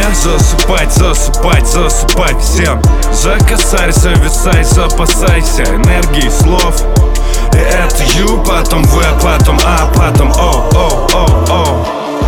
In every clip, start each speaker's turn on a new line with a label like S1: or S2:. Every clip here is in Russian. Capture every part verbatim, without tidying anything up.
S1: засыпать, засыпать, засыпать всем. За косарь зависай, запасайся энергией слов. И это Ю, потом В, потом А, потом О, О, О, О.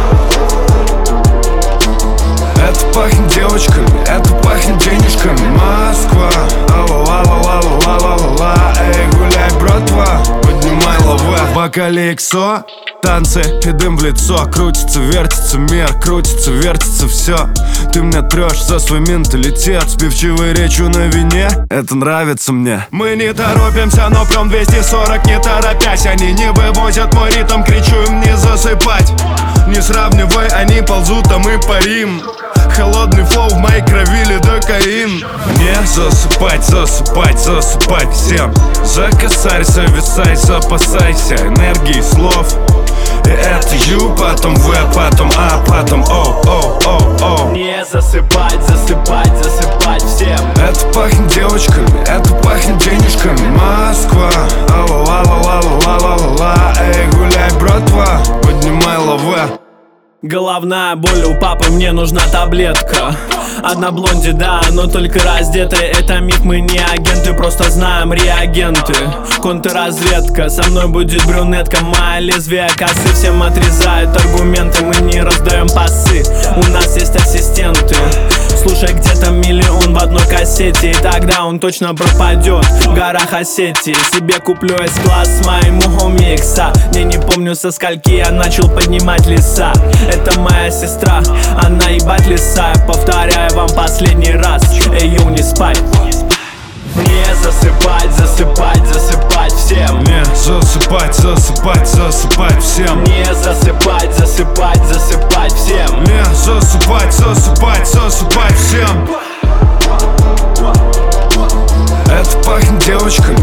S1: Это пахнет девочками, это пахнет денежками. Москва, ла-ла-ла-ла-ла-ла-ла-ла. Эй, гуляй, братва, поднимай лавы. В бокале иксо, танцы и дым в лицо. Крутится, вертится мир, крутится, вертится все. Ты мне трешь за свой менталитет. Спивчивой речью на вине, это нравится мне. Мы не торопимся, но прям двести сорок не торопясь. Они не вывозят мой ритм, кричу им не засыпать. Не сравнивай, они ползут, а мы парим. Холодный флоу в моей крови, лидокаин. Не засыпать, засыпать, засыпать всем. За косарь зависай, запасайся энергией слов. И это Ю, потом В, потом А, потом О, О, О, О.
S2: Не засыпать, засыпать, засыпать всем.
S1: Это пахнет девочками, это пахнет денежками. Москва, ла-ла-ла-ла-ла-ла-ла. Эй, гуляй, братва, поднимай лавы.
S2: Головная боль у папы, мне нужна таблетка. Одна блонди, да, но только раздетая. Это миф, мы не агенты, просто знаем реагенты. Контрразведка, со мной будет брюнетка. Моя лезвие косы всем отрезает аргументы. Мы не раздаем пасы, у нас есть ассистенты. Слушай, где-то миллион в одной кассете, и тогда он точно пропадет в горах Осетии. Себе куплю S-класс моему хоми икса. Не, не помню со скольки я начал поднимать леса. Это моя сестра, она ебать леса. Повторяю вам последний раз, эй, ю, не спать. Не засыпать, засыпать, засыпать всем.
S1: Не засыпать, засыпать, засыпать всем.
S2: Не засыпать, засыпать, засыпать всем.
S1: Не засыпать, засыпать, засыпать всем. Это пахнет девочками,